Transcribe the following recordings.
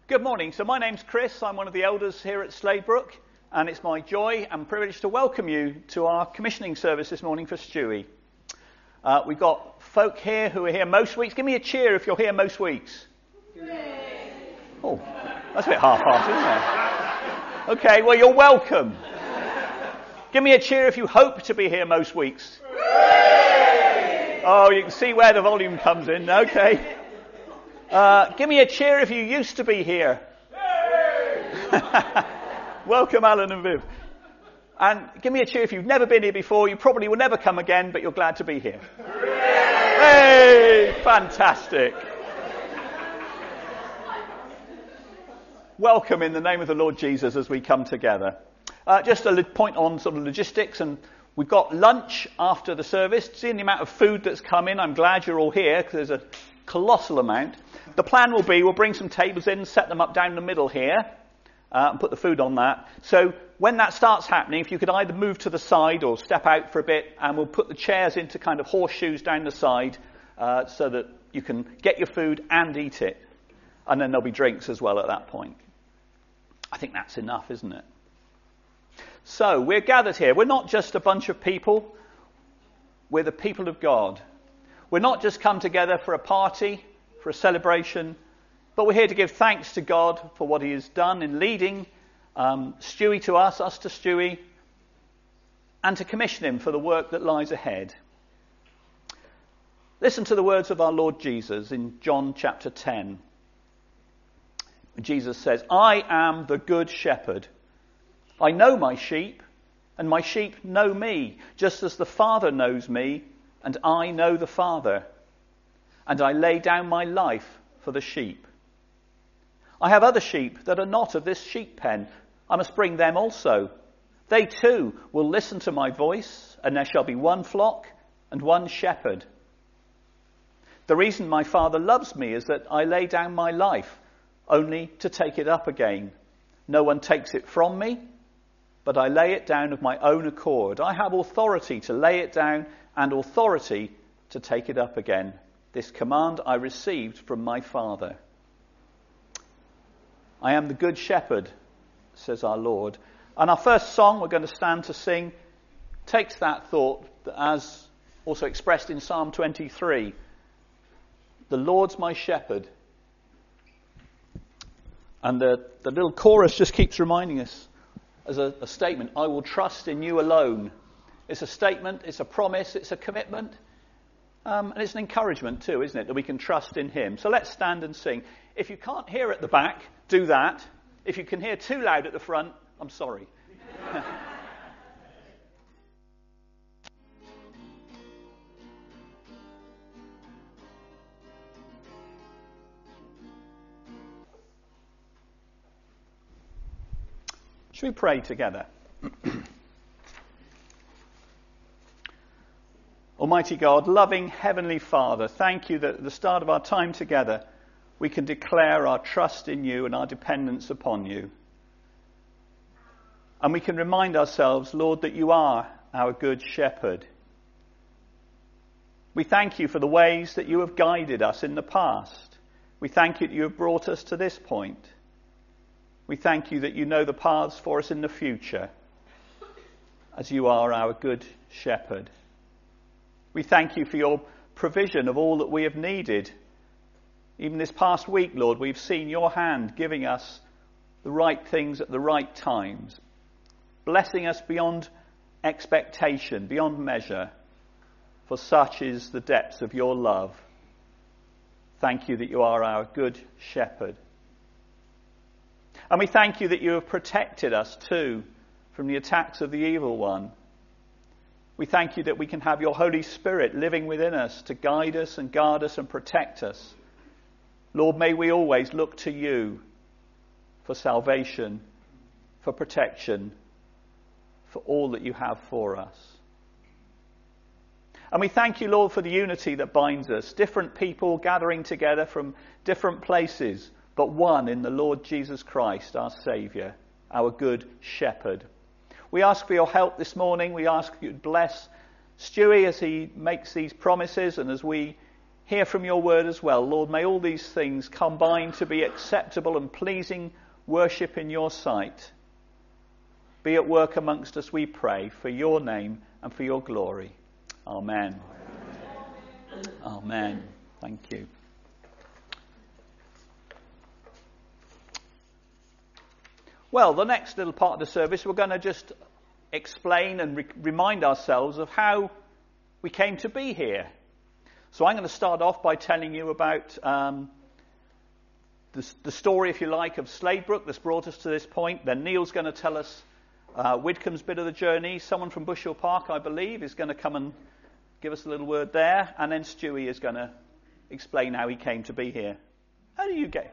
Good morning. So my name's Chris. I'm one of the elders here at Sladebrook, and it's my joy and privilege to welcome you to our commissioning service this morning for Stewie. We've got folk here who are here most weeks. Give me a cheer if you're here most weeks. Yay. Oh, that's a bit half-hearted, isn't it? Okay, well, you're welcome. Give me a cheer if you hope to be here most weeks. Yay. Oh, you can see where the volume comes in. Okay. Give me a cheer if you used to be here. Welcome, Alan and Viv. And give me a cheer if you've never been here before. You probably will never come again, but you're glad to be here. Hey, fantastic. Welcome in the name of the Lord Jesus as we come together. Just a point on sort of logistics, and we've got lunch after the service. Seeing the amount of food that's come in, I'm glad you're all here because there's a colossal amount. The plan will be we'll bring some tables in, set them up down the middle here, and put the food on that. So when that starts happening, if you could either move to the side or step out for a bit, and we'll put the chairs into kind of horseshoes down the side so that you can get your food and eat it. And then there'll be drinks as well at that point. I think that's enough, isn't it? So we're gathered here. We're not just a bunch of people. We're the people of God. We're not just come together for a party, for a celebration, but we're here to give thanks to God for what he has done in leading Stewie to us to Stewie, and to commission him for the work that lies ahead. Listen to the words of our Lord Jesus in John chapter 10. Jesus says, "I am the good shepherd. I know my sheep, and my sheep know me, just as the Father knows me, and I know the Father, and I lay down my life for the sheep. I have other sheep that are not of this sheep pen. I must bring them also. They too will listen to my voice, and there shall be one flock and one shepherd. The reason my Father loves me is that I lay down my life, only to take it up again. No one takes it from me, but I lay it down of my own accord. I have authority to lay it down and authority to take it up again. This command I received from my Father." I am the good shepherd, says our Lord. And our first song we're going to stand to sing takes that thought, as also expressed in Psalm 23. The Lord's my shepherd. And the little chorus just keeps reminding us as a statement, I will trust in you alone. It's a statement, it's a promise, it's a commitment, and it's an encouragement too, isn't it, that we can trust in him. So let's stand and sing. If you can't hear at the back, do that. If you can hear too loud at the front, I'm sorry. Should we pray together? Almighty God, loving Heavenly Father, thank you that at the start of our time together we can declare our trust in you and our dependence upon you. And we can remind ourselves, Lord, that you are our good shepherd. We thank you for the ways that you have guided us in the past. We thank you that you have brought us to this point. We thank you that you know the paths for us in the future, as you are our good shepherd. We thank you for your provision of all that we have needed. Even this past week, Lord, we've seen your hand giving us the right things at the right times, blessing us beyond expectation, beyond measure, for such is the depths of your love. Thank you that you are our good shepherd. And we thank you that you have protected us too from the attacks of the evil one. We thank you that we can have your Holy Spirit living within us to guide us and guard us and protect us. Lord, may we always look to you for salvation, for protection, for all that you have for us. And we thank you, Lord, for the unity that binds us, different people gathering together from different places, but one in the Lord Jesus Christ, our Saviour, our good shepherd. We ask for your help this morning. We ask you to bless Stewie as he makes these promises and as we hear from your word as well. Lord, may all these things combine to be acceptable and pleasing worship in your sight. Be at work amongst us, we pray, for your name and for your glory. Amen. Amen. Thank you. Well, the next little part of the service, we're going to just explain and remind ourselves of how we came to be here. So I'm going to start off by telling you about the story, if you like, of Sladebrook that's brought us to this point. Then Neil's going to tell us Widcombe's bit of the journey. Someone from Bushhill Park, I believe, is going to come and give us a little word there. And then Stewie is going to explain how he came to be here. How do you get?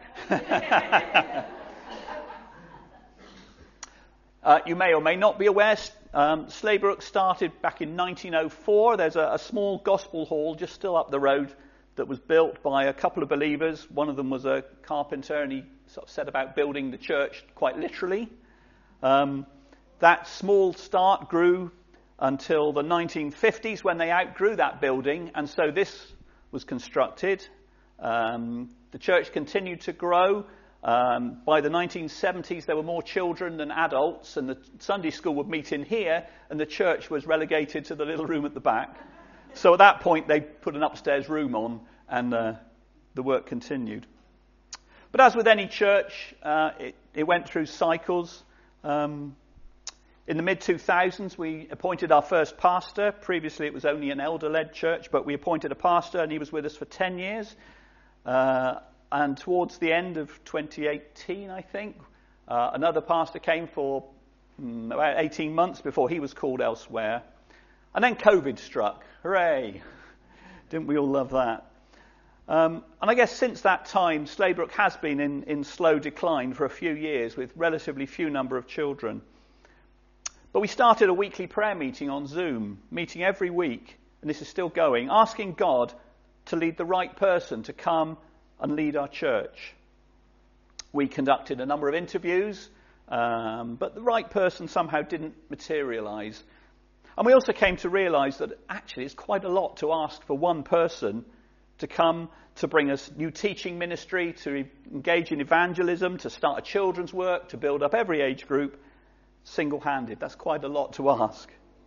You may or may not be aware, Sladebrook started back in 1904. There's a small gospel hall just still up the road that was built by a couple of believers. One of them was a carpenter, and he sort of set about building the church quite literally. That small start grew until the 1950s when they outgrew that building, and so this was constructed. The church continued to grow. By the 1970s, there were more children than adults, and the Sunday school would meet in here, and the church was relegated to the little room at the back. So at that point, they put an upstairs room on, and the work continued. But as with any church, it went through cycles. In the mid-2000s, we appointed our first pastor. Previously, it was only an elder-led church, but we appointed a pastor, and he was with us for 10 years. And towards the end of 2018, I think, another pastor came for about 18 months before he was called elsewhere. And then COVID struck. Hooray! Didn't we all love that? And I guess since that time, Sladebrook has been in slow decline for a few years with relatively few number of children. But we started a weekly prayer meeting on Zoom, meeting every week, and this is still going, asking God to lead the right person to come and lead our church. We conducted a number of interviews, but the right person somehow didn't materialise. And we also came to realise that actually it's quite a lot to ask for one person to come to bring us new teaching ministry, to engage in evangelism, to start a children's work, to build up every age group single-handed. That's quite a lot to ask.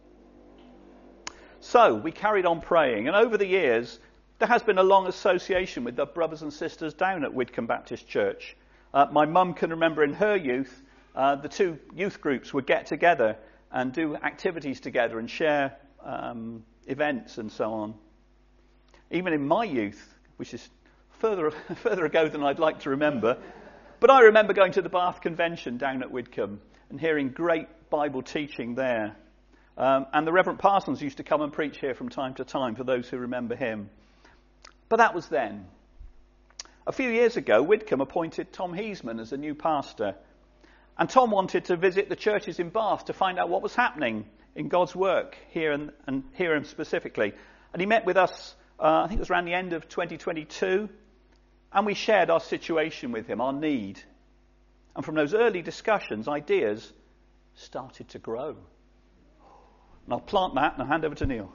So we carried on praying, and over the years there has been a long association with the brothers and sisters down at Widcombe Baptist Church. My mum can remember in her youth, the two youth groups would get together and do activities together and share events and so on. Even in my youth, which is further ago than I'd like to remember, but I remember going to the Bath Convention down at Widcombe and hearing great Bible teaching there. And the Reverend Parsons used to come and preach here from time to time, for those who remember him. But that was then. A few years ago, Widcombe appointed Tom Heisman as a new pastor. And Tom wanted to visit the churches in Bath to find out what was happening in God's work here and here specifically. And he met with us, I think it was around the end of 2022, and we shared our situation with him, our need. And from those early discussions, ideas started to grow. And I'll plant that and I'll hand over to Neil.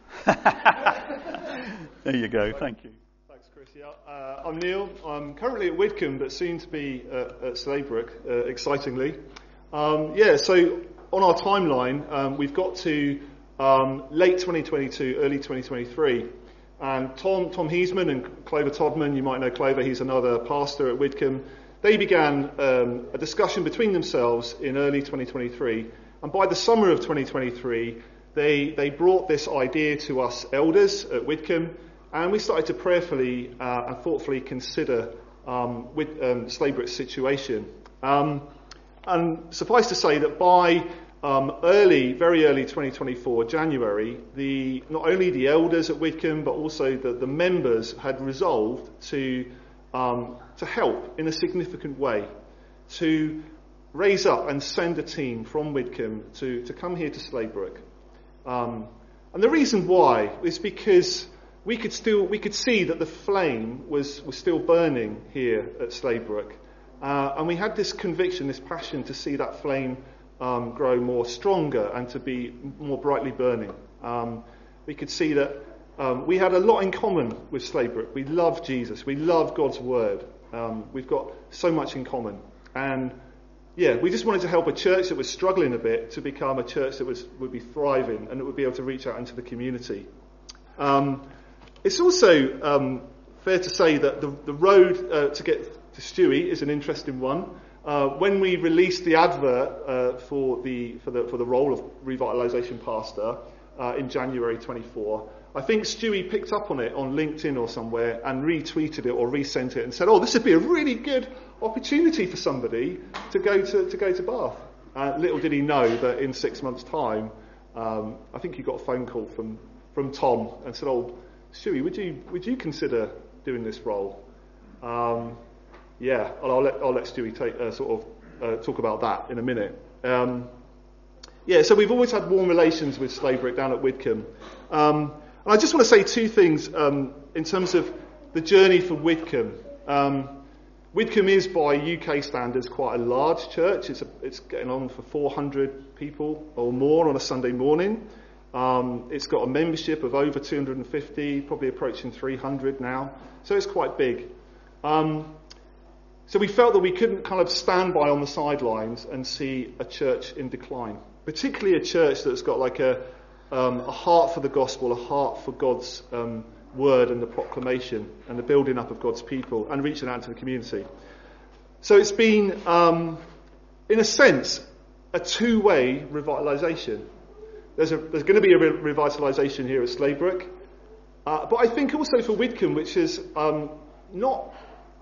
There you go, thank you. Yeah, I'm Neil. I'm currently at Widcombe, but soon to be at Sladebrook, excitingly. So on our timeline, we've got to late 2022, early 2023. And Tom Heisman and Clover Todman, you might know Clover, he's another pastor at Widcombe. They began a discussion between themselves in early 2023. And by the summer of 2023, they brought this idea to us elders at Widcombe. And we started to prayerfully and thoughtfully consider Sladebrook's situation. And suffice to say that by very early 2024, January, not only the elders at Widcombe, but also the members had resolved to help in a significant way, to raise up and send a team from Widcombe to come here to Sladebrook. And the reason why is because we could see that the flame was still burning here at Sladebrook. And we had this conviction, this passion to see that flame grow more stronger and to be more brightly burning. We could see that we had a lot in common with Sladebrook. We love Jesus. We love God's word. We've got so much in common. And yeah, we just wanted to help a church that was struggling a bit to become a church that would be thriving and that would be able to reach out into the community. It's also fair to say that the road to get to Stewie is an interesting one. When we released the advert for the role of revitalisation pastor in January 24, I think Stewie picked up on it on LinkedIn or somewhere and retweeted it or resent it and said, "Oh, this would be a really good opportunity for somebody to go to Bath." Little did he know that in 6 months' time, I think he got a phone call from Tom and said, "Oh, Stewie, would you consider doing this role?" Yeah, I'll let Stewie talk about that in a minute. Yeah, so we've always had warm relations with Sladebrook down at Widcombe. And I just want to say two things in terms of the journey for Widcombe. Widcombe is, by UK standards, quite a large church. It's getting on for 400 people or more on a Sunday morning. It's got a membership of over 250, probably approaching 300 now. So it's quite big. So we felt that we couldn't kind of stand by on the sidelines and see a church in decline, particularly a church that's got like a heart for the gospel, a heart for God's word and the proclamation and the building up of God's people and reaching out to the community. So it's been, in a sense, a two-way revitalisation. There's going to be a revitalisation here at Sladebrook, but I think also for Widcombe, which has not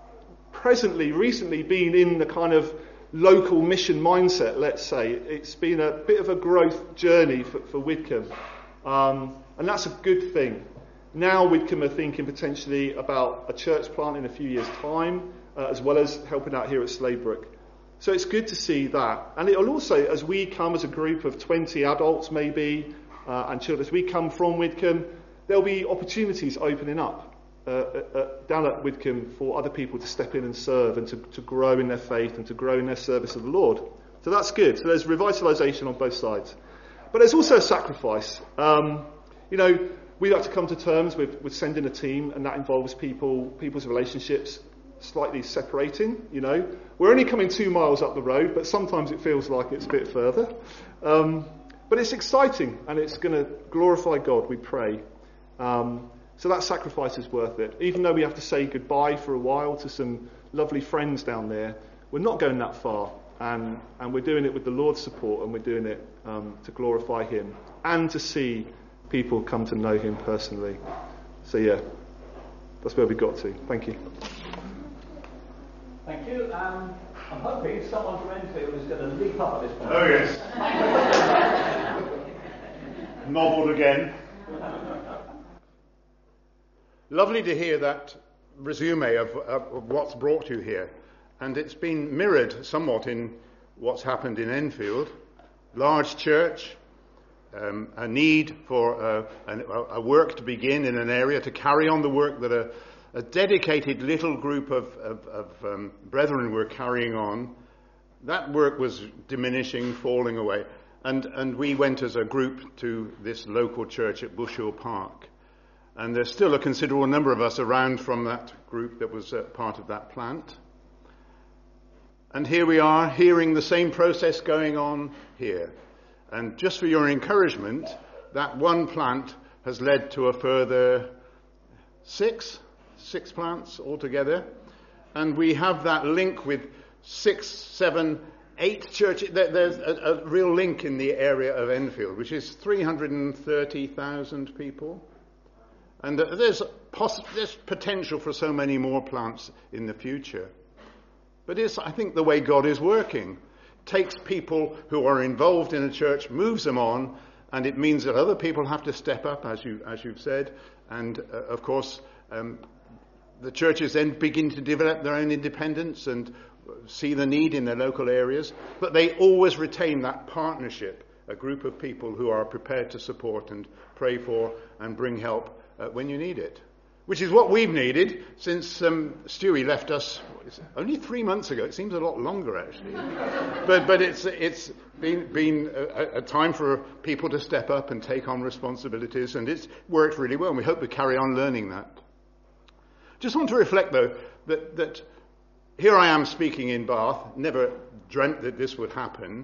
recently been in the kind of local mission mindset, let's say. It's been a bit of a growth journey for Widcombe, and that's a good thing. Now Widcombe are thinking potentially about a church plant in a few years' time, as well as helping out here at Sladebrook. So it's good to see that. And it'll also, as we come as a group of 20 adults maybe, and children, as we come from Widcombe, there'll be opportunities opening up down at Widcombe for other people to step in and serve and to grow in their faith and to grow in their service of the Lord. So that's good. So there's revitalisation on both sides. But there's also a sacrifice. We like to come to terms with sending a team, and that involves people's relationships slightly separating. We're only coming 2 miles up the road, but sometimes it feels like it's a bit further. But it's exciting, and it's going to glorify God, we pray. So that sacrifice is worth it. Even though we have to say goodbye for a while to some lovely friends down there, we're not going that far. And we're doing it with the Lord's support, and we're doing it to glorify Him and to see people come to know Him personally. So yeah, that's where we got to. Thank you. Thank you. I'm hoping someone from Enfield is going to leap up at this point. Oh yes. Nobbled again. Lovely to hear that resume of what's brought you here. And it's been mirrored somewhat in what's happened in Enfield. Large church, a need for a work to begin in an area, to carry on the work that a dedicated little group of brethren were carrying on. That work was diminishing, falling away. And we went as a group to this local church at Bushhill Park. And there's still a considerable number of us around from that group that was part of that plant. And here we are, hearing the same process going on here. And just for your encouragement, that one plant has led to a further six plants altogether. And we have that link with 6, 7, 8 churches. There's a real link in the area of Enfield, which is 330,000 people. And there's potential for so many more plants in the future. But it's, I think, the way God is working. Takes people who are involved in a church, moves them on, and it means that other people have to step up, as you've said. And, of course, the churches then begin to develop their own independence and see the need in their local areas. But they always retain that partnership, a group of people who are prepared to support and pray for and bring help when you need it. which is what we've needed since Stewie left us only 3 months ago. It seems a lot longer, actually. but it's been a time for people to step up and take on responsibilities, and it's worked really well, and we hope to carry on learning that. Just want to reflect, though, that here I am speaking in Bath, never dreamt that this would happen,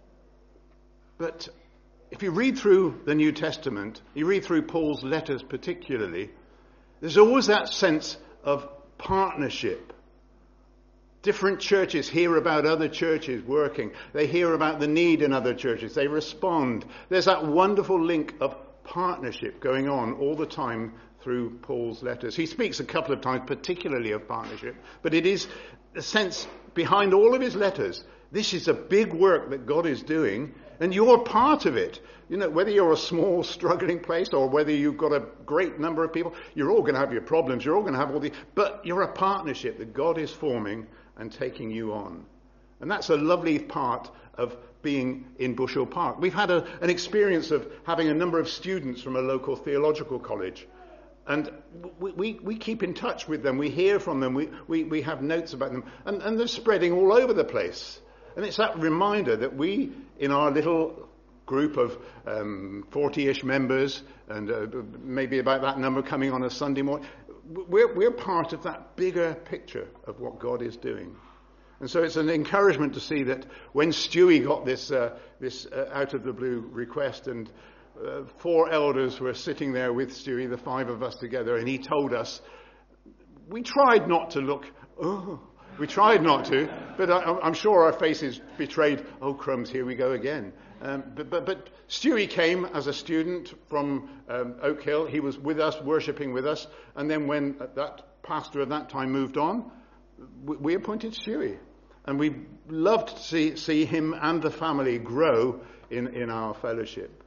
but if you read through the New Testament, you read through Paul's letters particularly, there's always that sense of partnership. Different churches hear about other churches working. They hear about the need in other churches. They respond. There's that wonderful link of partnership going on all the time through Paul's letters. He speaks a couple of times particularly of partnership, but it is a sense behind all of his letters. This is a big work that God is doing, and you're part of it. You know, whether you're a small, struggling place or whether you've got a great number of people, you're all going to have your problems. You're all going to have all these, but you're a partnership that God is forming and taking you on. And that's a lovely part of being in Bushell Park. We've had an experience of having a number of students from a local theological college. And we keep in touch with them. We hear from them. We have notes about them. And they're spreading all over the place. And it's that reminder that we, in our little group of 40-ish members, and maybe about that number coming on a Sunday morning, we're part of that bigger picture of what God is doing. And so it's an encouragement to see that when Stewie got this out of the blue request, and 4 elders were sitting there with Stewie, the 5 of us together, and he told us, we tried not to look, we tried not to, but I'm sure our faces betrayed, oh crumbs, here we go again. But Stewie came as a student from Oak Hill. He was with us, worshipping with us, and then when that pastor at that time moved on, we appointed Stewie. And we loved to see him and the family grow in our fellowship.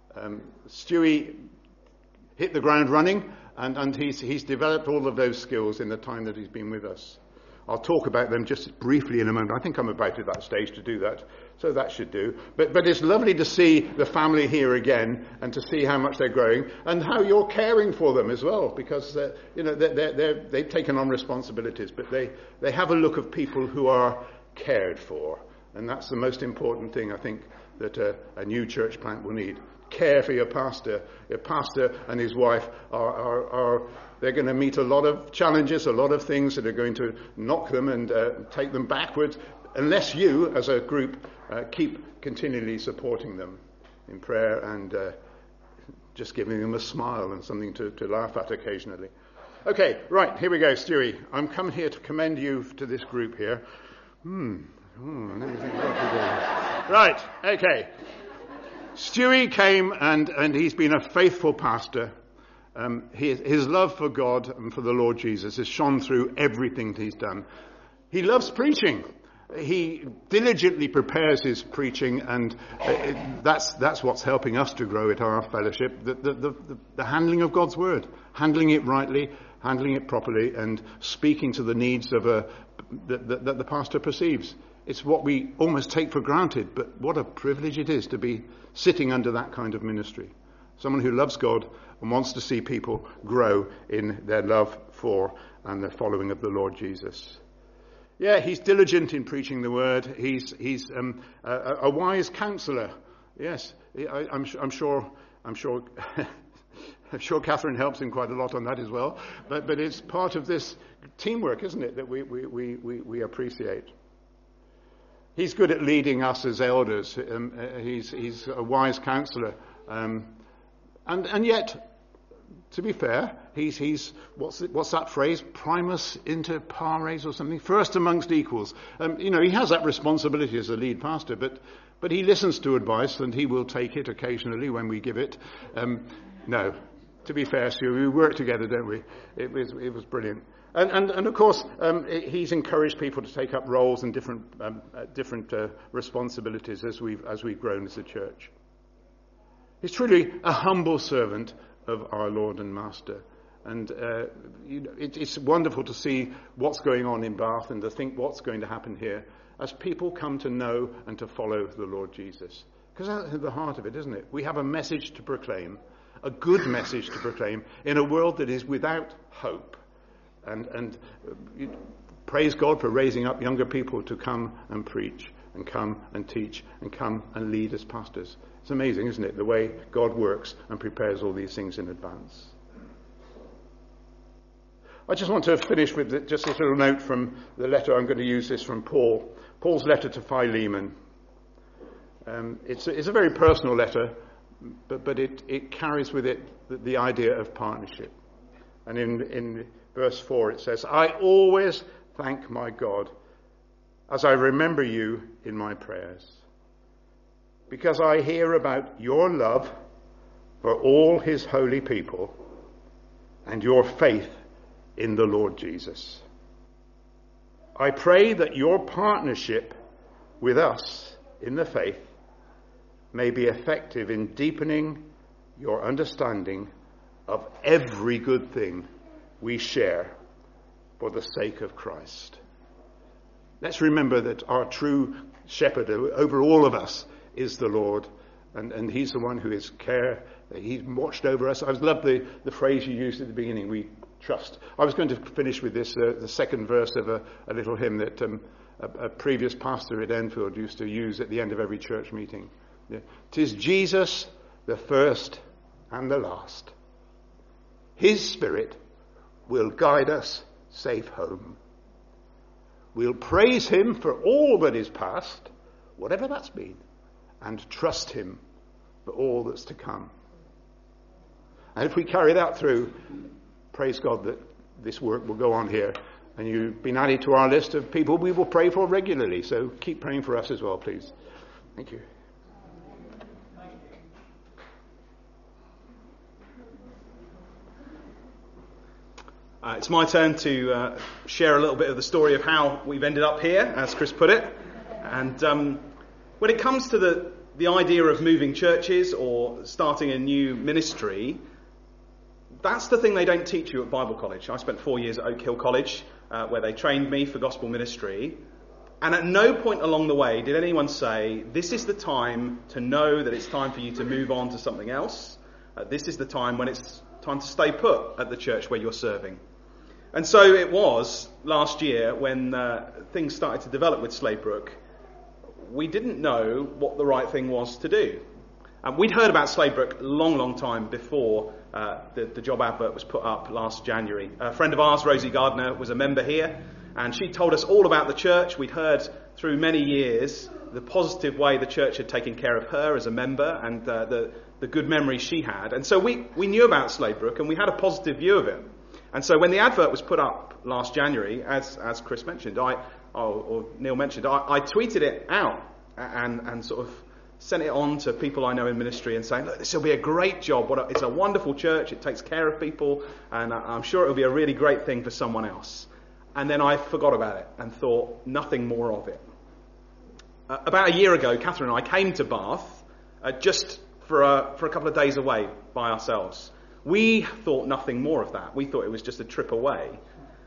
Stewie hit the ground running, and he's developed all of those skills in the time that he's been with us. I'll talk about them just briefly in a moment. I think I'm about at that stage to do that, so that should do. But it's lovely to see the family here again, and to see how much they're growing, and how you're caring for them as well, because they've taken on responsibilities, but they have a look of people who are cared for, and that's the most important thing I think that a new church plant will need. Care for your pastor. Your pastor and his wife are they're going to meet a lot of challenges, a lot of things that are going to knock them and take them backwards, unless you, as a group, keep continually supporting them in prayer and just giving them a smile and something to laugh at occasionally. Okay, right, here we go, Stewie. I'm coming here to commend you to this group here. Right, okay. Stewie came and he's been a faithful pastor. His love for God and for the Lord Jesus has shone through everything that he's done. He loves preaching. He diligently prepares his preaching, and that's what's helping us to grow at our fellowship. The handling of God's word, handling it rightly, handling it properly, and speaking to the needs of that the pastor perceives. It's what we almost take for granted, but what a privilege it is to be sitting under that kind of ministry. Someone who loves God and wants to see people grow in their love for and their following of the Lord Jesus. Yeah, he's diligent in preaching the word. He's a wise counsellor. Yes, I'm sure I'm sure Catherine helps him quite a lot on that as well. But it's part of this teamwork, isn't it, that we appreciate. He's good at leading us as elders. He's a wise counsellor, and yet, to be fair, he's what's that phrase? Primus inter pares or something. First amongst equals. He has that responsibility as a lead pastor, but he listens to advice and he will take it occasionally when we give it. No, to be fair, Sue, we work together, don't we? It was brilliant. And of course, he's encouraged people to take up roles and different responsibilities as we've grown as a church. He's truly a humble servant of our Lord and Master, and it's wonderful to see what's going on in Bath and to think what's going to happen here as people come to know and to follow the Lord Jesus. Because that's at the heart of it, isn't it? We have a message to proclaim, a good message to proclaim in a world that is without hope. And praise God for raising up younger people to come and preach and come and teach and come and lead as pastors. It's amazing, isn't it, the way God works and prepares all these things in advance. I just want to finish with just a little note from the letter. I'm going to use this from Paul. Paul's letter to Philemon. It's a very personal letter, but it carries with it the idea of partnership. And in verse 4 it says, I always thank my God as I remember you in my prayers, because I hear about your love for all his holy people and your faith in the Lord Jesus. I pray that your partnership with us in the faith may be effective in deepening your understanding of every good thing we share for the sake of Christ. Let's remember that our true shepherd over all of us is the Lord, and he's the one who is care. He's watched over us. I love the phrase you used at the beginning, we trust. I was going to finish with this, the second verse of a little hymn that a previous pastor at Enfield used to use at the end of every church meeting. Yeah. 'Tis Jesus, the first and the last. His Spirit will guide us safe home. We'll praise him for all that is past, whatever that's been, and trust him for all that's to come. And if we carry that through, praise God that this work will go on here. And you've been added to our list of people we will pray for regularly. So keep praying for us as well, please. Thank you. It's my turn to share a little bit of the story of how we've ended up here, as Chris put it. And when it comes to the idea of moving churches or starting a new ministry, that's the thing they don't teach you at Bible College. I spent 4 years at Oak Hill College, where they trained me for gospel ministry. And at no point along the way did anyone say, this is the time to know that it's time for you to move on to something else. This is the time when it's time to stay put at the church where you're serving. And so it was last year when things started to develop with Sladebrook. We didn't know what the right thing was to do. We'd heard about Sladebrook a long time before the job advert was put up last January. A friend of ours, Rosie Gardner, was a member here, and she told us all about the church. We'd heard through many years the positive way the church had taken care of her as a member and the good memories she had. And so we knew about Sladebrook and we had a positive view of it. And so when the advert was put up last January, as Chris mentioned, or Neil mentioned, I tweeted it out and sort of sent it on to people I know in ministry and saying, look, this will be a great job. It's a wonderful church. It takes care of people. And I'm sure it'll be a really great thing for someone else. And then I forgot about it and thought nothing more of it. About a year ago, Catherine and I came to Bath just for a couple of days away by ourselves. We thought nothing more of that. We thought it was just a trip away.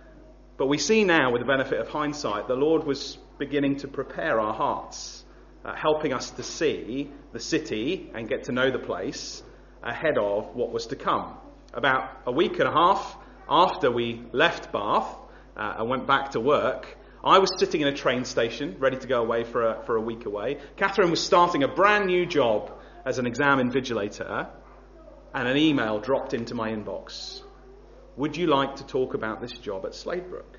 But we see now, with the benefit of hindsight, the Lord was beginning to prepare our hearts, helping us to see the city and get to know the place ahead of what was to come. About a week and a half after we left Bath and went back to work, I was sitting in a train station ready to go away for a week away. Catherine was starting a brand new job as an exam invigilator, and an email dropped into my inbox. Would you like to talk about this job at Sladebrook?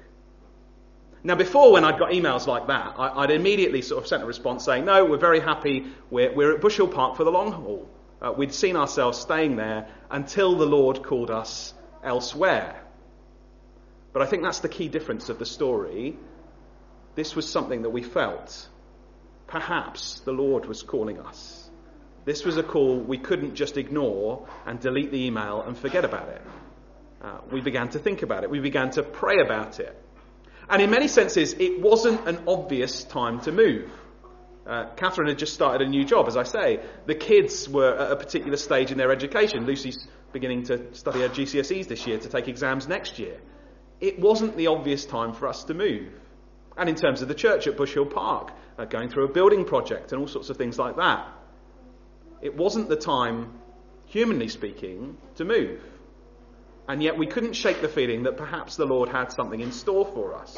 Now, before, when I'd got emails like that, I'd immediately sort of sent a response saying, no, we're very happy. We're at Bush Hill Park for the long haul. We'd seen ourselves staying there until the Lord called us elsewhere. But I think that's the key difference of the story. This was something that we felt. Perhaps the Lord was calling us. This was a call we couldn't just ignore and delete the email and forget about it. We began to think about it. We began to pray about it. And in many senses, it wasn't an obvious time to move. Catherine had just started a new job, as I say. The kids were at a particular stage in their education. Lucy's beginning to study her GCSEs this year to take exams next year. It wasn't the obvious time for us to move. And in terms of the church at Bush Hill Park, going through a building project and all sorts of things like that. It wasn't the time, humanly speaking, to move. And yet we couldn't shake the feeling that perhaps the Lord had something in store for us.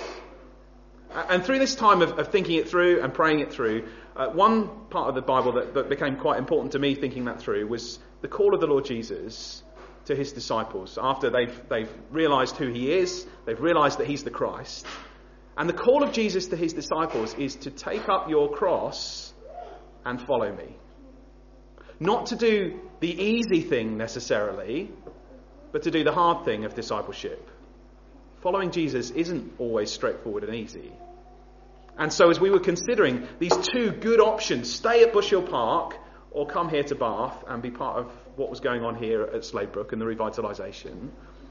And through this time of thinking it through and praying it through, one part of the Bible that became quite important to me thinking that through was the call of the Lord Jesus to his disciples after they've realised who he is, they've realised that he's the Christ. And the call of Jesus to his disciples is to take up your cross and follow me. Not to do the easy thing necessarily, but to do the hard thing of discipleship. Following Jesus isn't always straightforward and easy. And so as we were considering these two good options, stay at Bush Hill Park or come here to Bath and be part of what was going on here at Sladebrook and the revitalisation,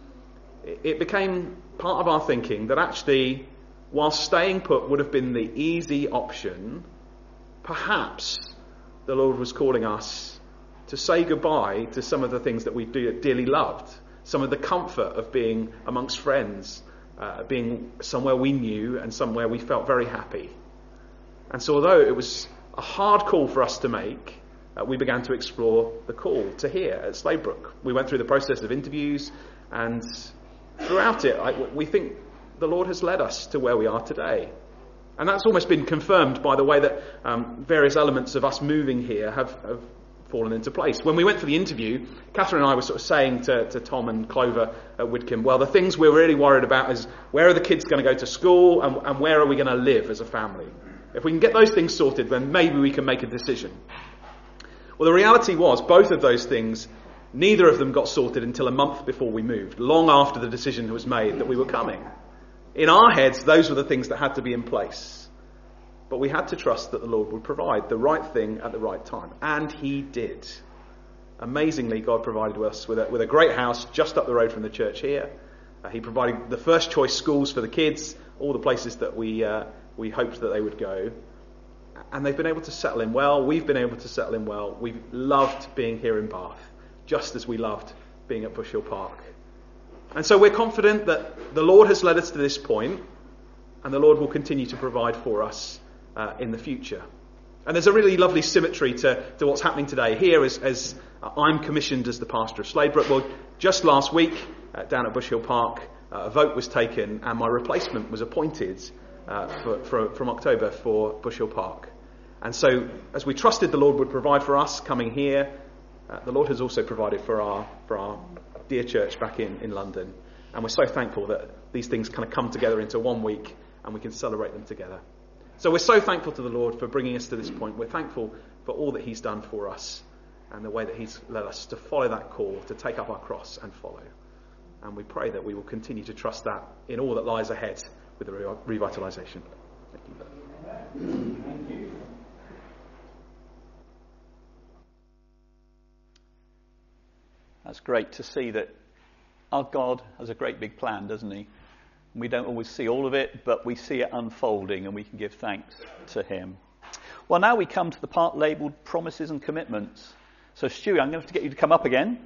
it became part of our thinking that actually, while staying put would have been the easy option, perhaps the Lord was calling us to say goodbye to some of the things that we dearly loved, some of the comfort of being amongst friends, being somewhere we knew and somewhere we felt very happy. And so although it was a hard call for us to make, we began to explore the call to here at Sladebrook. We went through the process of interviews, and throughout it, we think the Lord has led us to where we are today. And that's almost been confirmed by the way that various elements of us moving here have fallen into place. When we went for the interview, Catherine and I were sort of saying to Tom and Clover at Widcombe, well, the things we're really worried about is where are the kids going to go to school and where are we going to live as a family? If we can get those things sorted, then maybe we can make a decision. Well, the reality was both of those things, neither of them got sorted until a month before we moved, long after the decision was made that we were coming. In our heads, those were the things that had to be in place. But we had to trust that the Lord would provide the right thing at the right time. And he did. Amazingly, God provided us with a great house just up the road from the church here. He provided the first choice schools for the kids, all the places that we hoped that they would go. And they've been able to settle in well. We've been able to settle in well. We've loved being here in Bath, just as we loved being at Bush Hill Park. And so we're confident that the Lord has led us to this point, and the Lord will continue to provide for us in the future. And there's a really lovely symmetry to what's happening today. Here, as I'm commissioned as the pastor of Sladebrook, well, just last week down at Bush Hill Park, a vote was taken, and my replacement was appointed from October for Bush Hill Park. And so, as we trusted the Lord would provide for us coming here, the Lord has also provided for our dear church back in London. And we're so thankful that these things kind of come together into 1 week and we can celebrate them together. So we're so thankful to the Lord for bringing us to this point. We're thankful for all that he's done for us and the way that he's led us to follow that call, to take up our cross and follow. And we pray that we will continue to trust that in all that lies ahead with the revitalisation. Thank you. Thank you. That's great to see that our God has a great big plan, doesn't he? We don't always see all of it, but we see it unfolding and we can give thanks to him. Well, now we come to the part labelled Promises and Commitments. So, Stewie, I'm going to have to get you to come up again.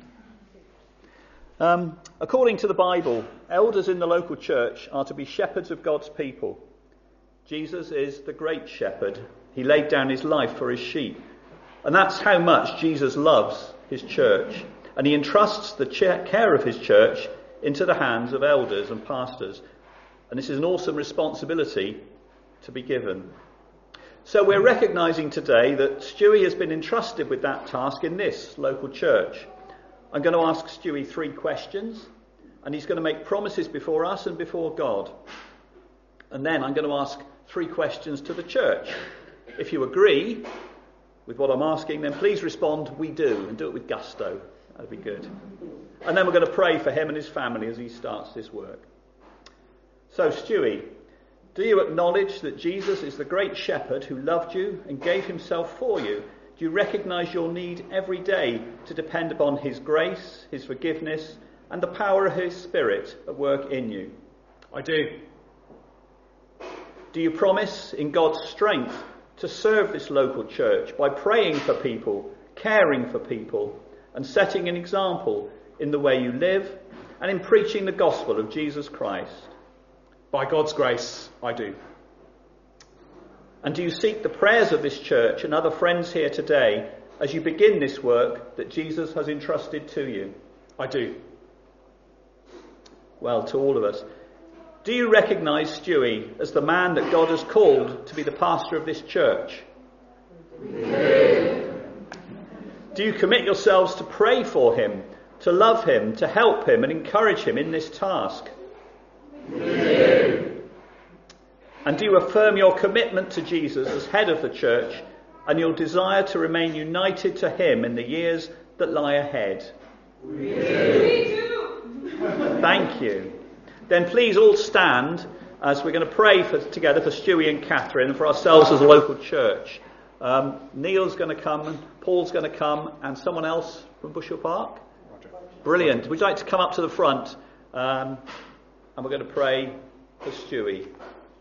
According to the Bible, elders in the local church are to be shepherds of God's people. Jesus is the great shepherd. He laid down his life for his sheep. And that's how much Jesus loves his church. And he entrusts the care of his church into the hands of elders and pastors. And this is an awesome responsibility to be given. So we're recognising today that Stewie has been entrusted with that task in this local church. I'm going to ask Stewie 3 questions, and he's going to make promises before us and before God. And then I'm going to ask 3 questions to the church. If you agree with what I'm asking, then please respond, we do, and do it with gusto. That'd be good. And then we're going to pray for him and his family as he starts this work. So, Stewie, do you acknowledge that Jesus is the great shepherd who loved you and gave himself for you? Do you recognise your need every day to depend upon his grace, his forgiveness, and the power of his Spirit at work in you? I do. Do you promise in God's strength to serve this local church by praying for people, caring for people, and setting an example in the way you live and in preaching the gospel of Jesus Christ? By God's grace, I do. And do you seek the prayers of this church and other friends here today as you begin this work that Jesus has entrusted to you? I do. Well, to all of us. Do you recognise Stewie as the man that God has called to be the pastor of this church? Do you commit yourselves to pray for him, to love him, to help him and encourage him in this task? And do you affirm your commitment to Jesus as head of the church and your desire to remain united to him in the years that lie ahead? We do. Thank you. Then please all stand as we're going to pray together for Stewie and Catherine and for ourselves as a local church. Neil's going to come, and Paul's going to come, and someone else from Bushel Park? Roger. Brilliant. Would you like to come up to the front? And we're going to pray for Stewie.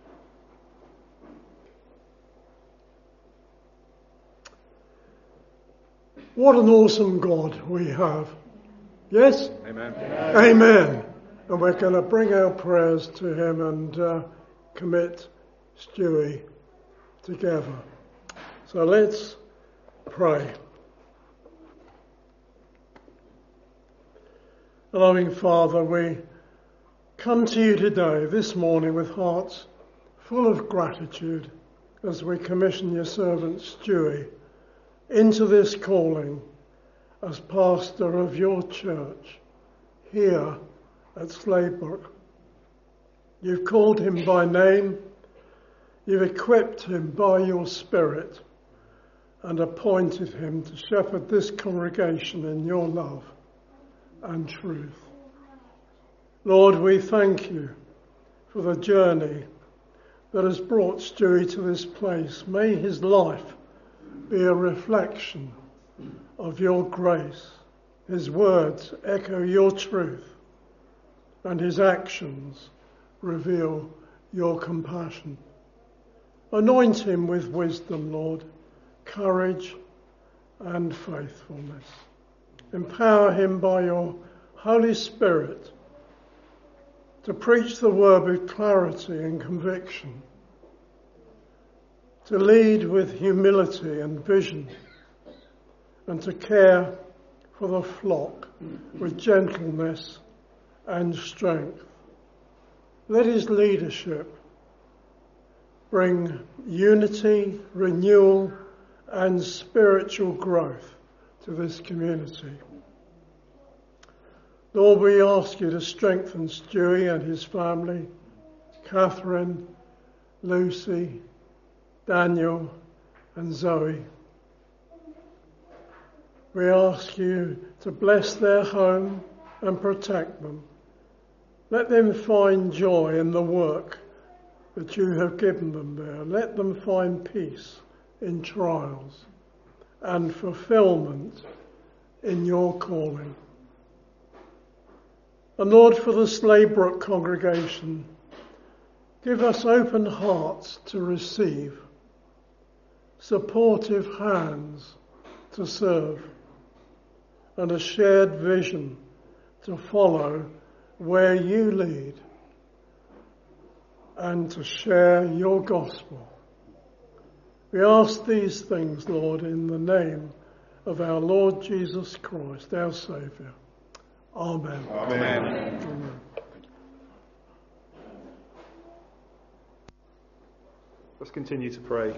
What an awesome God we have. Yes? Amen. Amen. And we're going to bring our prayers to him and commit Stewie together. So let's pray. Loving Father, we come to you today, this morning, with hearts full of gratitude as we commission your servant Stewie into this calling as pastor of your church here at Sladebrook. You've called him by name, you've equipped him by your Spirit, and appointed him to shepherd this congregation in your love and truth. Lord, we thank you for the journey that has brought Stewie to this place. May his life be a reflection of your grace. His words echo your truth, and his actions reveal your compassion. Anoint him with wisdom, Lord, courage and faithfulness. Empower him by your Holy Spirit to preach the word with clarity and conviction, to lead with humility and vision, and to care for the flock with gentleness and strength. Let his leadership bring unity, renewal, and spiritual growth to this community. Lord, we ask you to strengthen Stewie and his family, Catherine, Lucy, Daniel, and Zoe. We ask you to bless their home and protect them. Let them find joy in the work that you have given them there. Let them find peace in trials and fulfillment in your calling. And Lord, for the Sladebrook congregation, give us open hearts to receive, supportive hands to serve, and a shared vision to follow where you lead and to share your gospel. We ask these things, Lord, in the name of our Lord Jesus Christ, our Saviour. Amen. Amen. Amen. Let's continue to pray.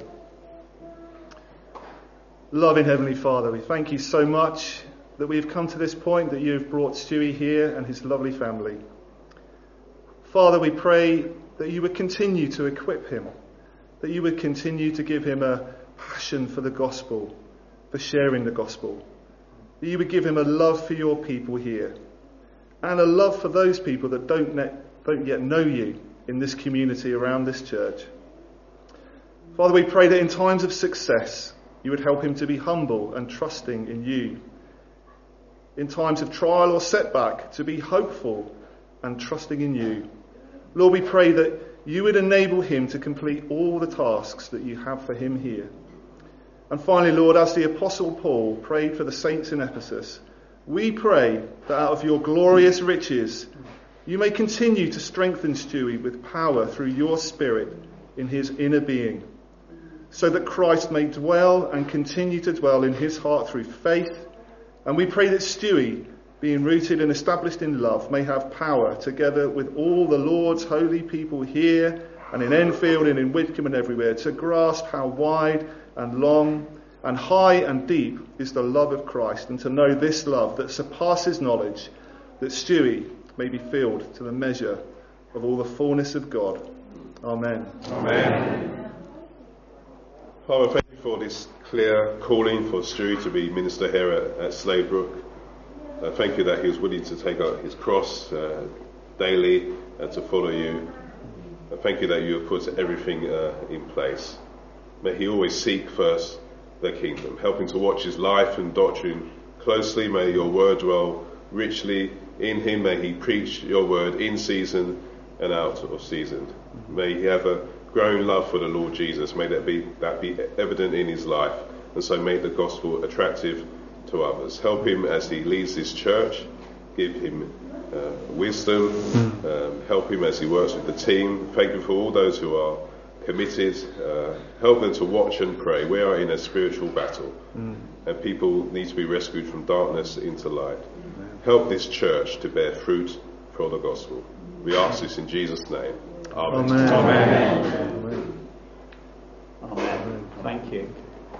Loving Heavenly Father, we thank you so much that we have come to this point, that you have brought Stewie here and his lovely family. Father, we pray that you would continue to equip him, that you would continue to give him a passion for the gospel, for sharing the gospel, that you would give him a love for your people here, and a love for those people that don't yet know you in this community around this church. Father, we pray that in times of success, you would help him to be humble and trusting in you. In times of trial or setback, to be hopeful and trusting in you. Lord, we pray that you would enable him to complete all the tasks that you have for him here. And finally, Lord, as the Apostle Paul prayed for the saints in Ephesus, we pray that out of your glorious riches, you may continue to strengthen Stewie with power through your Spirit in his inner being. so that Christ may dwell and continue to dwell in his heart through faith. And we pray that Stewie, being rooted and established in love, may have power, together with all the Lord's holy people here and in Enfield and in Whitcomb and everywhere, to grasp how wide and long and high and deep is the love of Christ, and to know this love that surpasses knowledge, that Stewie may be filled to the measure of all the fullness of God. Amen. Amen. Father, thank you for this clear calling for Stewie to be minister here at Sladebrook. Thank you that he was willing to take out his cross daily and to follow you. Thank you that you have put everything in place. May he always seek first the kingdom. Help him to watch his life and doctrine closely. May your word dwell richly in him. May he preach your word in season and out of season. May he have a growing love for the Lord Jesus. May that be evident in his life, and so make the gospel attractive to others. Help him as he leads this church. Give him wisdom. Help him as he works with the team. Thank you for all those who are committed. Help them to watch and pray. We are in a spiritual battle, and people need to be rescued from darkness into light. Help this church to bear fruit for the gospel. We ask this in Jesus' name. Amen. Amen. Amen. Amen. Thank you.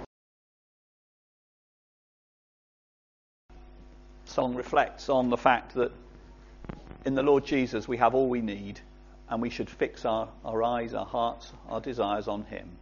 Song reflects on the fact that in the Lord Jesus we have all we need, and we should fix our eyes, our hearts, our desires on him.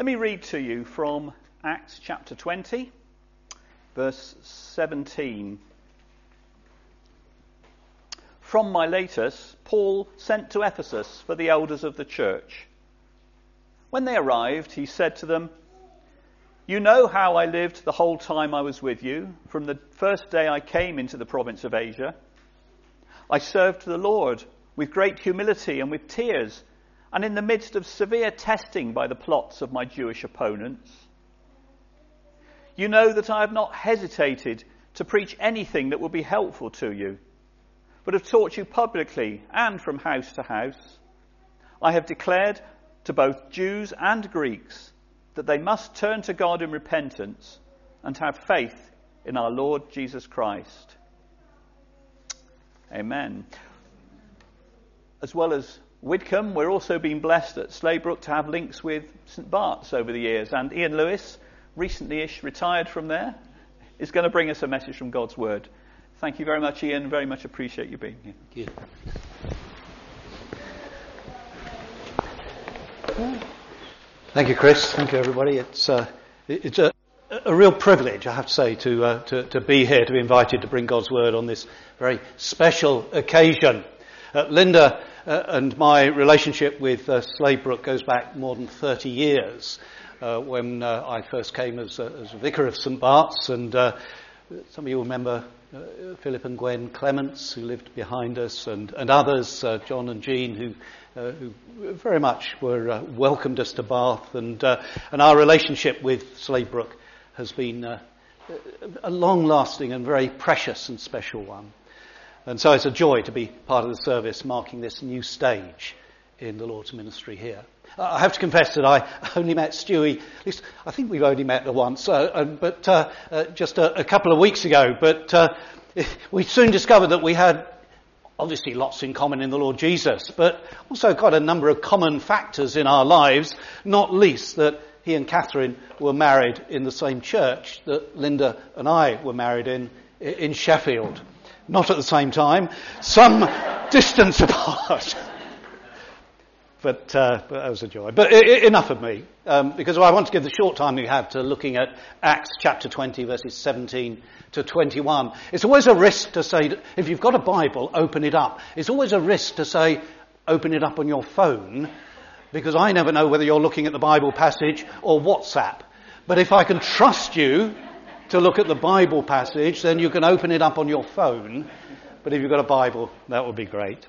me read to you from Acts chapter 20, verse 17. From Miletus, Paul sent to Ephesus for the elders of the church. When they arrived, he said to them, "You know how I lived the whole time I was with you, from the first day I came into the province of Asia. I served the Lord with great humility and with tears, and in the midst of severe testing by the plots of my Jewish opponents. You know that I have not hesitated to preach anything that will be helpful to you, but have taught you publicly and from house to house. I have declared to both Jews and Greeks that they must turn to God in repentance and have faith in our Lord Jesus Christ." Amen. As well as Widcombe, we're also being blessed at Slaybrook to have links with St Bart's over the years, and Ian Lewis, recently-ish retired from there, is going to bring us a message from God's Word. Thank you very much, Ian. Very much appreciate you being here. Thank you. Thank you, Chris. Thank you, everybody. It's a real privilege, I have to say, to be here, to be invited to bring God's Word on this very special occasion. Linda and my relationship with Slaybrook goes back more than 30 years. When I first came as a vicar of St Bart's, and some of you remember Philip and Gwen Clements, who lived behind us, and others, John and Jean, who very much were welcomed us to Bath, and our relationship with Slaybrook has been a long-lasting and very precious and special one. And so it's a joy to be part of the service marking this new stage in the Lord's ministry here. I have to confess that I only met Stewie, at least I think we've only met once, but just a couple of weeks ago. But we soon discovered that we had obviously lots in common in the Lord Jesus, but also quite a number of common factors in our lives, not least that he and Catherine were married in the same church that Linda and I were married in Sheffield. Not at the same time, some distance apart. But that was a joy. But enough of me, because I want to give the short time we have to looking at Acts chapter 20, verses 17 to 21. It's always a risk to say, if you've got a Bible, open it up. It's always a risk to say, open it up on your phone, because I never know whether you're looking at the Bible passage or WhatsApp. But if I can trust you to look at the Bible passage, then you can open it up on your phone. But if you've got a Bible, that would be great.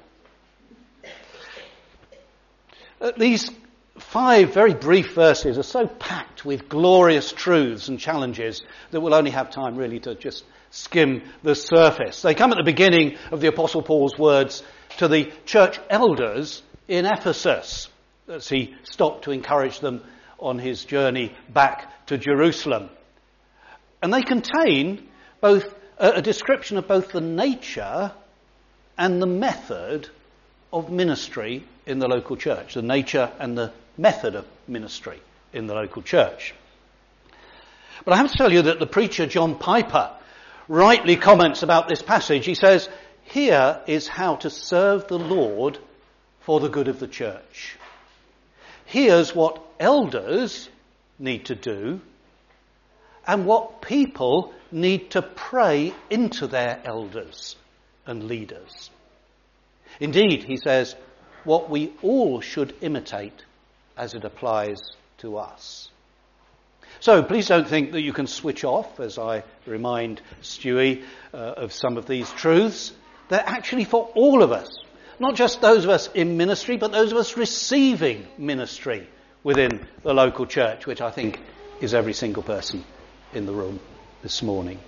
These 5 very brief verses are so packed with glorious truths and challenges that we'll only have time really to just skim the surface. They come at the beginning of the Apostle Paul's words to the church elders in Ephesus as he stopped to encourage them on his journey back to Jerusalem. And they contain both a description of both the nature and the method of ministry in the local church, the nature and the method of ministry in the local church. But I have to tell you that the preacher John Piper rightly comments about this passage. He says, here is how to serve the Lord for the good of the church. Here's what elders need to do and what people need to pray into their elders and leaders. Indeed, he says, what we all should imitate as it applies to us. So please don't think that you can switch off as I remind Stewie of some of these truths. They're actually for all of us, not just those of us in ministry, but those of us receiving ministry within the local church, which I think is every single person in the room this morning.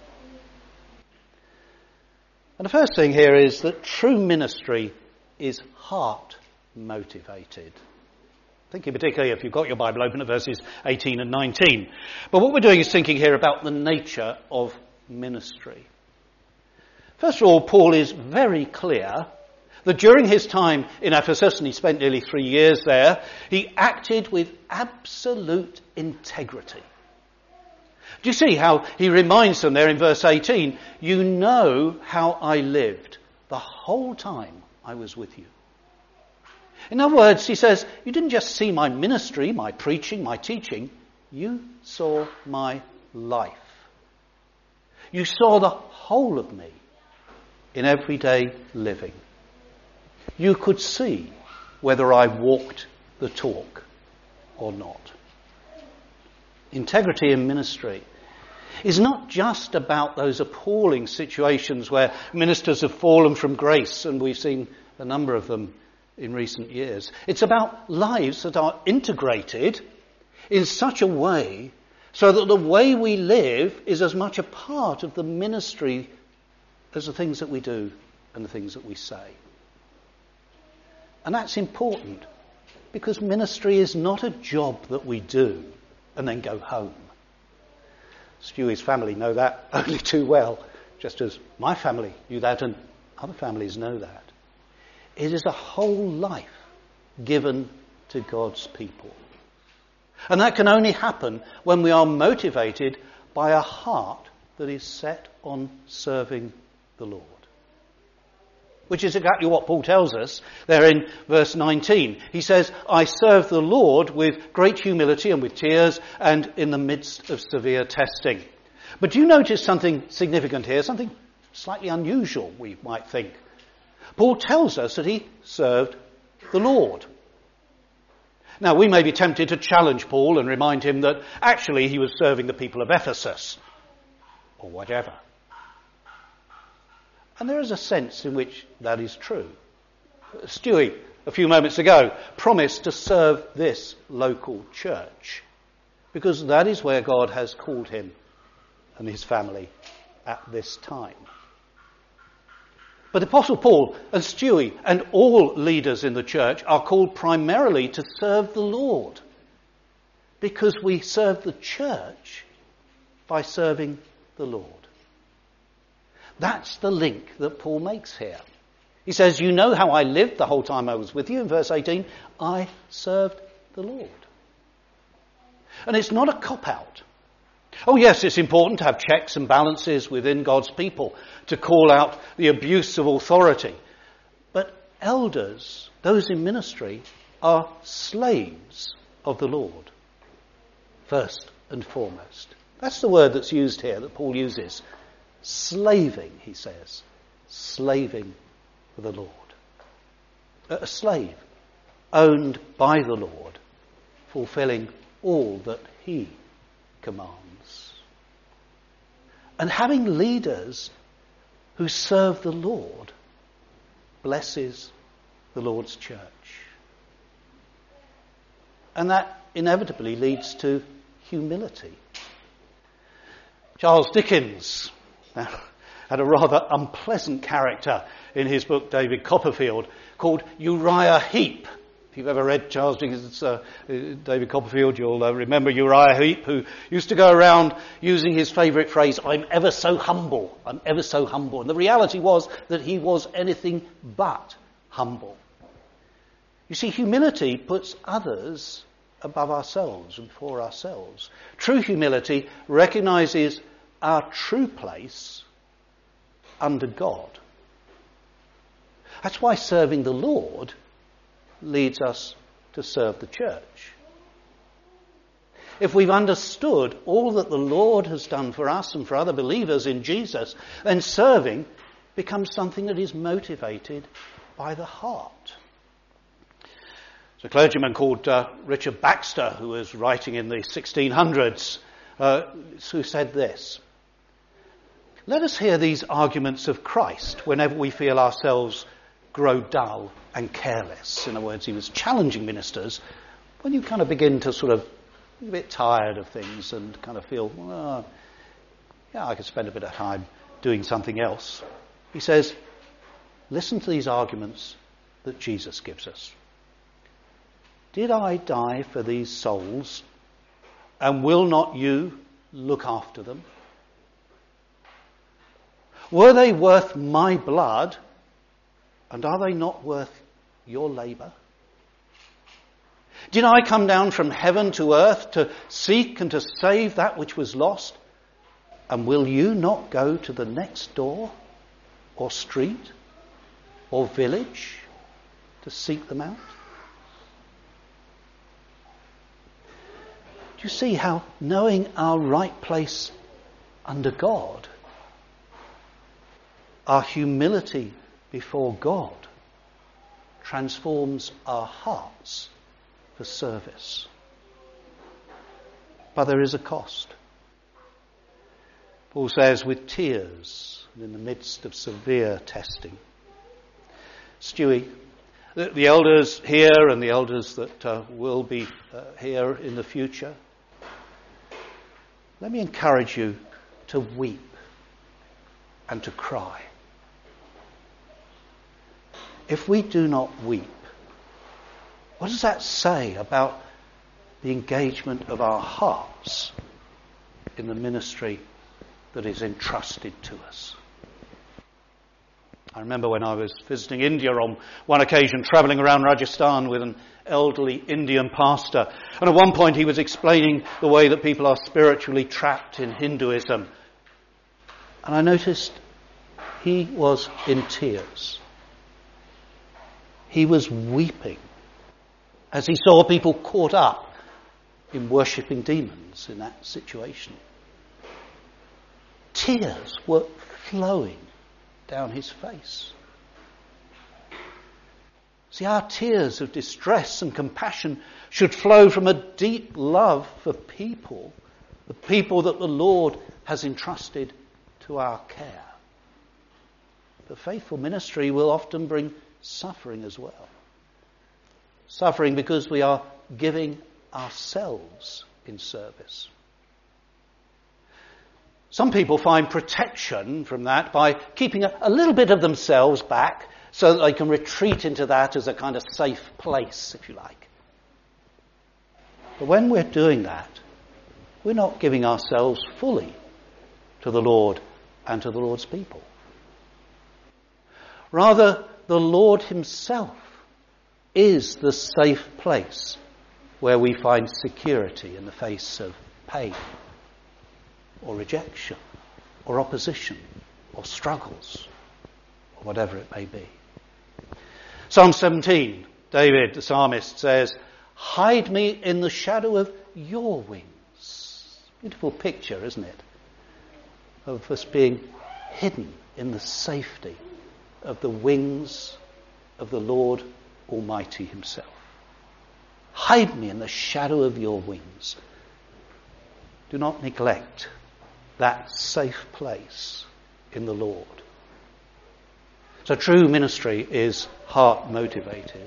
And the first thing here is that true ministry is heart motivated. Thinking particularly if you've got your Bible open at verses 18 and 19. But what we're doing is thinking here about the nature of ministry. First of all, Paul is very clear that during his time in Ephesus, and he spent nearly 3 years there, he acted with absolute integrity. Do you see how he reminds them there in verse 18, you know how I lived the whole time I was with you. In other words, he says, you didn't just see my ministry, my preaching, my teaching, you saw my life. You saw the whole of me in everyday living. You could see whether I walked the talk or not. Integrity in ministry is not just about those appalling situations where ministers have fallen from grace, and we've seen a number of them in recent years. It's about lives that are integrated in such a way so that the way we live is as much a part of the ministry as the things that we do and the things that we say. And that's important, because ministry is not a job that we do and then go home. Stewie's family know that only too well, just as my family knew that and other families know that. It is a whole life given to God's people. And that can only happen when we are motivated by a heart that is set on serving the Lord. Which is exactly what Paul tells us there in verse 19. He says, I serve the Lord with great humility and with tears and in the midst of severe testing. But do you notice something significant here? Something slightly unusual, we might think. Paul tells us that he served the Lord. Now, we may be tempted to challenge Paul and remind him that actually he was serving the people of Ephesus, or whatever. And there is a sense in which that is true. Stewie, a few moments ago, promised to serve this local church, because that is where God has called him and his family at this time. But Apostle Paul and Stewie and all leaders in the church are called primarily to serve the Lord, because we serve the church by serving the Lord. That's the link that Paul makes here. He says, you know how I lived the whole time I was with you. In verse 18, I served the Lord. And it's not a cop-out. Oh yes, it's important to have checks and balances within God's people to call out the abuse of authority. But elders, those in ministry, are slaves of the Lord, first and foremost. That's the word that's used here, that Paul uses. Slaving, he says. Slaving for the Lord. A slave owned by the Lord, fulfilling all that he commands. And having leaders who serve the Lord blesses the Lord's church. And that inevitably leads to humility. Charles Dickens had a rather unpleasant character in his book David Copperfield called Uriah Heep. If you've ever read Charles Dickens' David Copperfield, you'll remember Uriah Heep, who used to go around using his favourite phrase, I'm ever so humble, I'm ever so humble. And the reality was that he was anything but humble. You see, humility puts others above ourselves and for ourselves. True humility recognises our true place under God. That's why serving the Lord leads us to serve the church. If we've understood all that the Lord has done for us and for other believers in Jesus, then serving becomes something that is motivated by the heart. There's a clergyman called Richard Baxter, who was writing in the 1600s, who said this: let us hear these arguments of Christ whenever we feel ourselves grow dull and careless. In other words, he was challenging ministers when you kind of begin to sort of be a bit tired of things and kind of feel, well, yeah, I could spend a bit of time doing something else. He says, listen to these arguments that Jesus gives us. Did I die for these souls, and will not you look after them? Were they worth my blood, and are they not worth your labour? Did I come down from heaven to earth to seek and to save that which was lost? And will you not go to the next door, or street, or village to seek them out? Do you see how knowing our right place under God, our humility before God, transforms our hearts for service? But there is a cost. Paul says, with tears and in the midst of severe testing. Stewie, the elders here and the elders that will be here in the future, let me encourage you to weep and to cry. If we do not weep, what does that say about the engagement of our hearts in the ministry that is entrusted to us? I remember when I was visiting India on one occasion, travelling around Rajasthan with an elderly Indian pastor. And at one point he was explaining the way that people are spiritually trapped in Hinduism. And I noticed he was in tears. He was weeping as he saw people caught up in worshipping demons in that situation. Tears were flowing down his face. See, our tears of distress and compassion should flow from a deep love for people, the people that the Lord has entrusted to our care. The faithful ministry will often bring suffering as well. Suffering because we are giving ourselves in service. Some people find protection from that by keeping a little bit of themselves back so that they can retreat into that as a kind of safe place, if you like. But when we're doing that, we're not giving ourselves fully to the Lord and to the Lord's people. Rather, the Lord himself is the safe place where we find security in the face of pain, or rejection, or opposition, or struggles, or whatever it may be. Psalm 17, David, the psalmist, says, "Hide me in the shadow of your wings." Beautiful picture, isn't it? Of us being hidden in the safety of the wings of the Lord Almighty himself. Hide me in the shadow of your wings. Do not neglect that safe place in the Lord. So true ministry is heart motivated.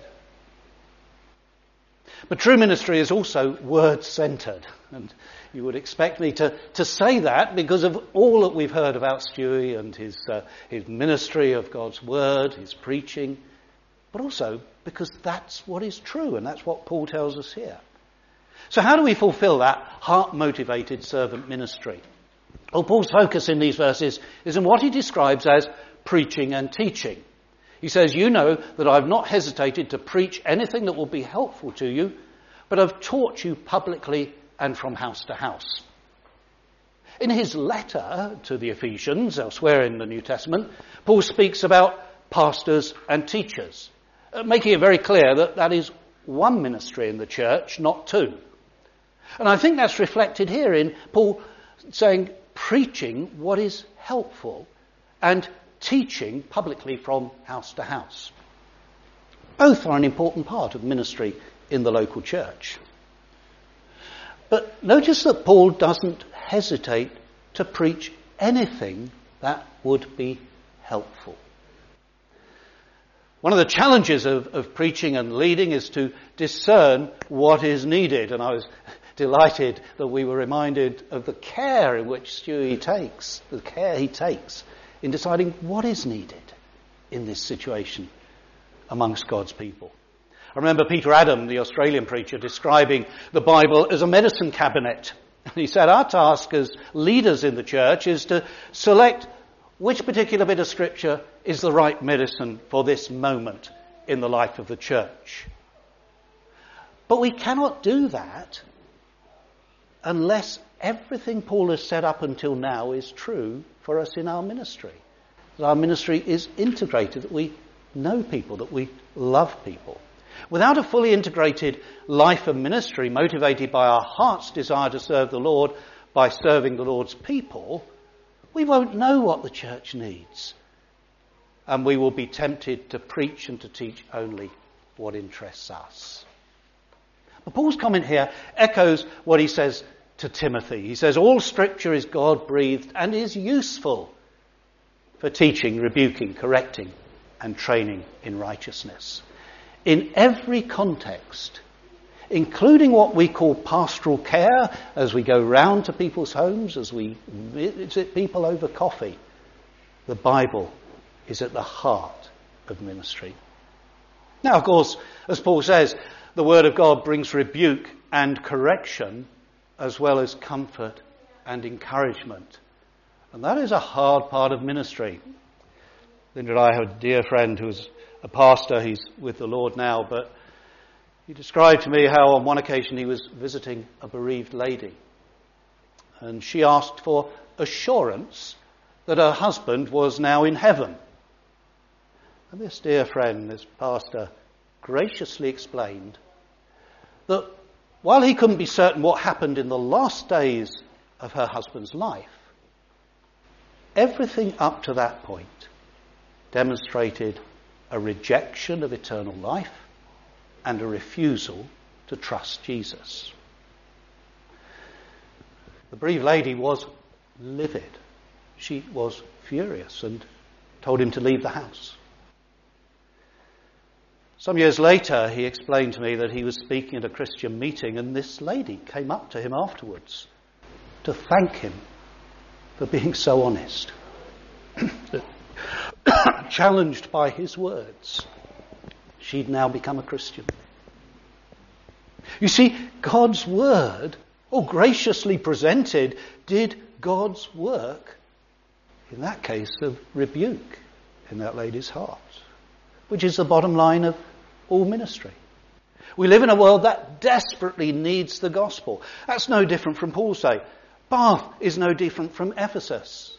But true ministry is also word centred. And you would expect me to say that because of all that we've heard about Stewie and his ministry of God's word, his preaching, but also because that's what is true and that's what Paul tells us here. So how do we fulfill that heart motivated servant ministry? Well, Paul's focus in these verses is on what he describes as preaching and teaching. He says, "You know that I've not hesitated to preach anything that will be helpful to you, but I've taught you publicly and from house to house." In his letter to the Ephesians, elsewhere in the New Testament, Paul speaks about pastors and teachers, making it very clear that that is one ministry in the church, not two. And I think that's reflected here in Paul saying preaching what is helpful and teaching publicly from house to house. Both are an important part of ministry in the local church. But notice that Paul doesn't hesitate to preach anything that would be helpful. One of the challenges of preaching and leading is to discern what is needed. And I was delighted that we were reminded of the care in which Stewie takes, the care he takes in deciding what is needed in this situation amongst God's people. I remember Peter Adam, the Australian preacher, describing the Bible as a medicine cabinet. He said our task as leaders in the church is to select which particular bit of scripture is the right medicine for this moment in the life of the church. But we cannot do that unless everything Paul has said up until now is true for us in our ministry. That our ministry is integrated, that we know people, that we love people. Without a fully integrated life of ministry motivated by our heart's desire to serve the Lord by serving the Lord's people, we won't know what the church needs. And we will be tempted to preach and to teach only what interests us. But Paul's comment here echoes what he says to Timothy. He says, all scripture is God-breathed and is useful for teaching, rebuking, correcting, and training in righteousness. In every context, including what we call pastoral care, as we go round to people's homes, as we visit people over coffee, the Bible is at the heart of ministry. Now, of course, as Paul says, the Word of God brings rebuke and correction as well as comfort and encouragement. And that is a hard part of ministry. Linda and I have a dear friend who's a pastor. He's with the Lord now, but he described to me how on one occasion he was visiting a bereaved lady. And she asked for assurance that her husband was now in heaven. And this dear friend, this pastor, graciously explained that while he couldn't be certain what happened in the last days of her husband's life, everything up to that point demonstrated a rejection of eternal life and a refusal to trust Jesus. The bereaved lady was livid. She was furious and told him to leave the house. Some years later, he explained to me that he was speaking at a Christian meeting and this lady came up to him afterwards to thank him for being so honest. Challenged by his words, she'd now become a Christian. You see, God's word, graciously presented, did God's work, in that case, of rebuke in that lady's heart, which is the bottom line of all ministry. We live in a world that desperately needs the gospel. That's no different from Paul's day. Bath is no different from Ephesus.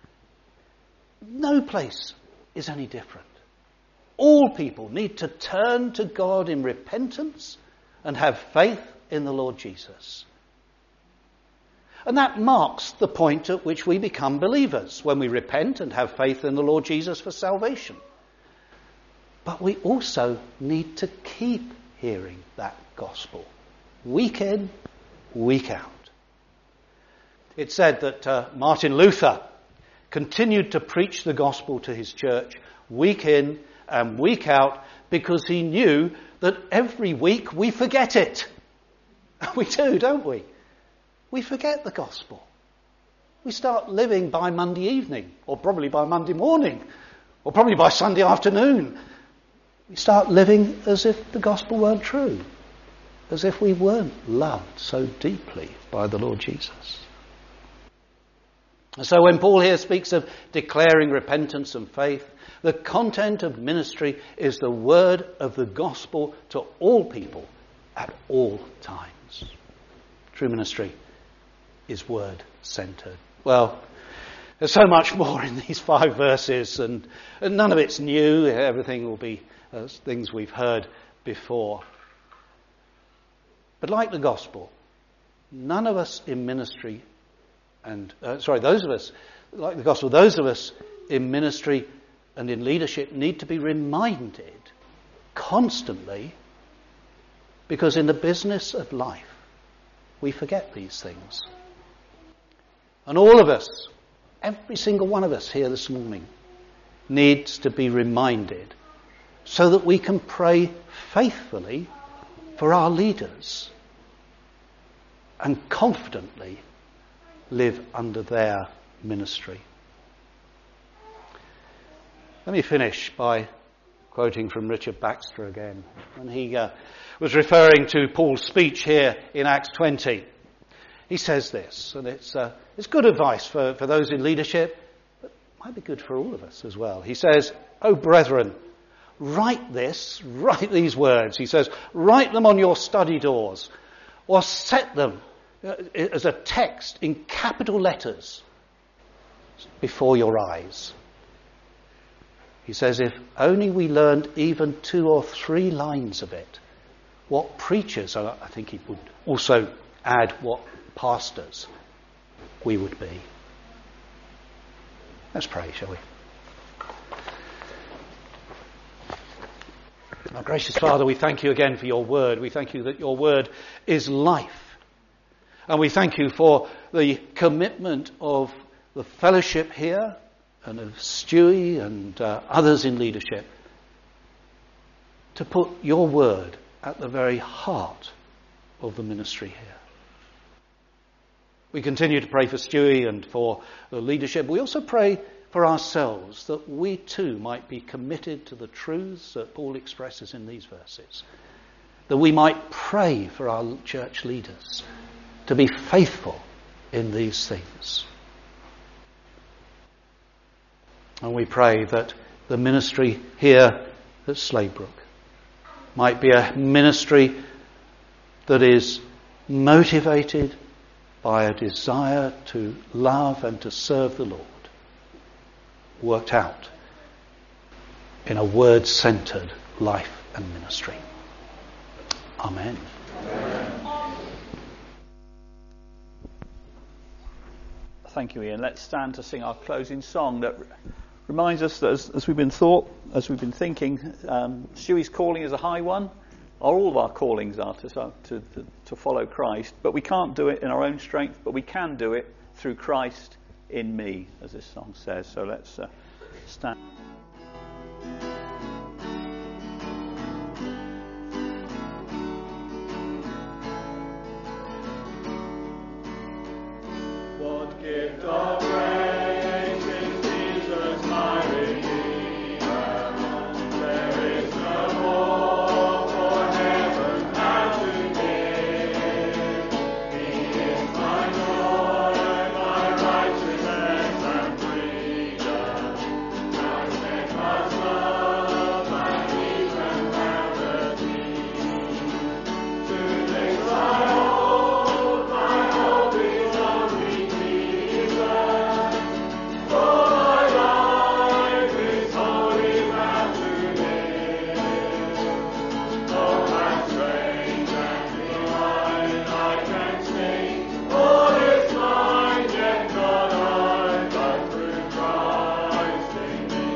No place is any different. All people need to turn to God in repentance and have faith in the Lord Jesus. And that marks the point at which we become believers, when we repent and have faith in the Lord Jesus for salvation. But we also need to keep hearing that gospel, week in, week out. It's said that Martin Luther continued to preach the gospel to his church week in and week out because he knew that every week we forget it. We do, don't we? We forget the gospel. We start living by Monday evening, or probably by Monday morning, or probably by Sunday afternoon. We start living as if the gospel weren't true, as if we weren't loved so deeply by the Lord Jesus. And so when Paul here speaks of declaring repentance and faith, the content of ministry is the word of the gospel to all people at all times. True ministry is word-centred. Well, there's so much more in these 5 verses, and none of it's new. Everything will be things we've heard before. But like the gospel, none of us in ministry those of us, like the gospel, those of us in ministry and in leadership need to be reminded constantly, because in the business of life, we forget these things. And all of us, every single one of us here this morning, needs to be reminded so that we can pray faithfully for our leaders and confidently live under their ministry. Let me finish by quoting from Richard Baxter again. When he was referring to Paul's speech here in Acts 20, he says this, and it's good advice for those in leadership, but it might be good for all of us as well. He says, "O brethren, write these words." He says, "Write them on your study doors, or set them as a text in capital letters before your eyes." He says, if only we learned even 2 or 3 lines of it, what preachers, I think he would also add what pastors we would be. Let's pray, shall we? Our gracious Father, we thank you again for your word. We thank you that your word is life. And we thank you for the commitment of the fellowship here and of Stewie and others in leadership to put your word at the very heart of the ministry here. We continue to pray for Stewie and for the leadership. We also pray for ourselves that we too might be committed to the truths that Paul expresses in these verses. That we might pray for our church leaders to be faithful in these things. And we pray that the ministry here at Sladebrook might be a ministry that is motivated by a desire to love and to serve the Lord, worked out in a word-centred life and ministry. Amen. Thank you, Ian. Let's stand to sing our closing song that reminds us that as we've been thinking, Stewie's calling is a high one. All of our callings are to follow Christ, but we can't do it in our own strength, but we can do it through Christ in me, as this song says. So let's stand. What gift of grace is Jesus my Redeemer? There is no more for heaven now to give. He is my joy, my righteousness and freedom. My steadfast love, my peace and bounty. To this I hold, my hope is only Jesus. For my life is wholly bound to Him. Oh, how strange and divine I can sing. All is mine, yet not I, but through Christ in me.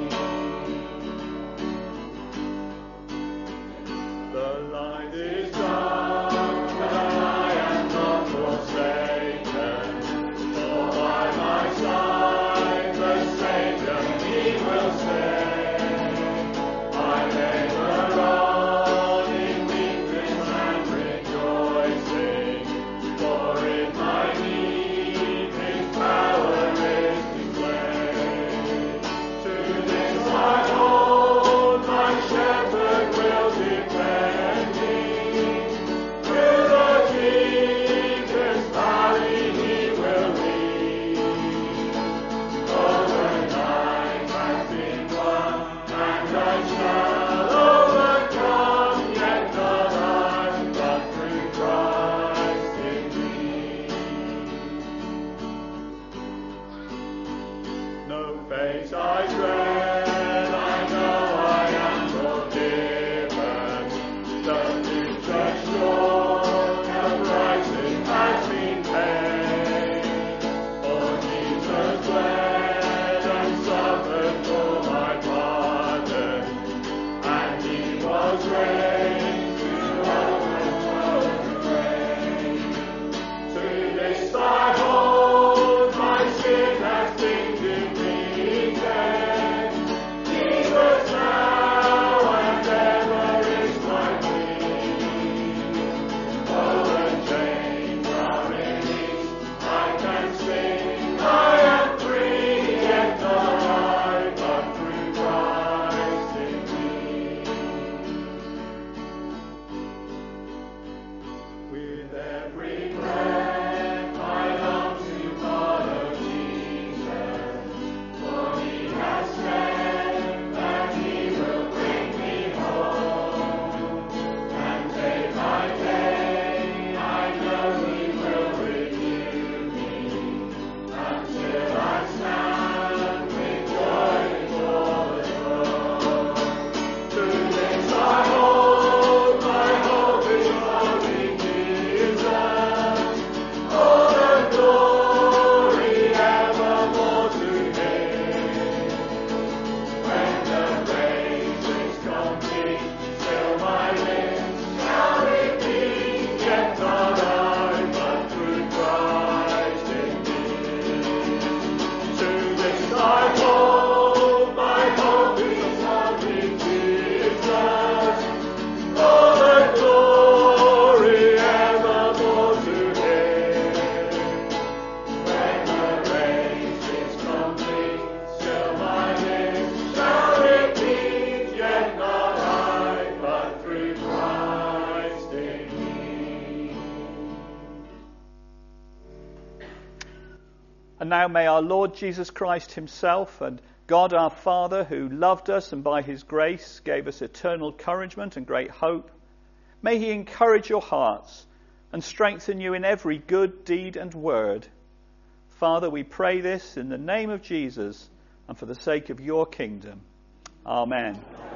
The light is dark, but I am not forsaken. For by my side the Saviour He will stay. I labour on in meekness and rejoicing, for in my need His power is displayed. To this I hold, my Shepherd will defend me. Through the deepest valley He will lead. Oh, when life has been won, and I shall overcome, yet not I, but through Christ in me. No fate I dread, I know I am forgiven. The future sure, the price has been paid. For Jesus bled and suffered for my pardon, and He was raised to overthrow the grave. To this I hold, my sin has been defeated. And now may our Lord Jesus Christ himself and God our Father, who loved us and by his grace gave us eternal encouragement and great hope, may he encourage your hearts and strengthen you in every good deed and word. Father, we pray this in the name of Jesus and for the sake of your kingdom. Amen.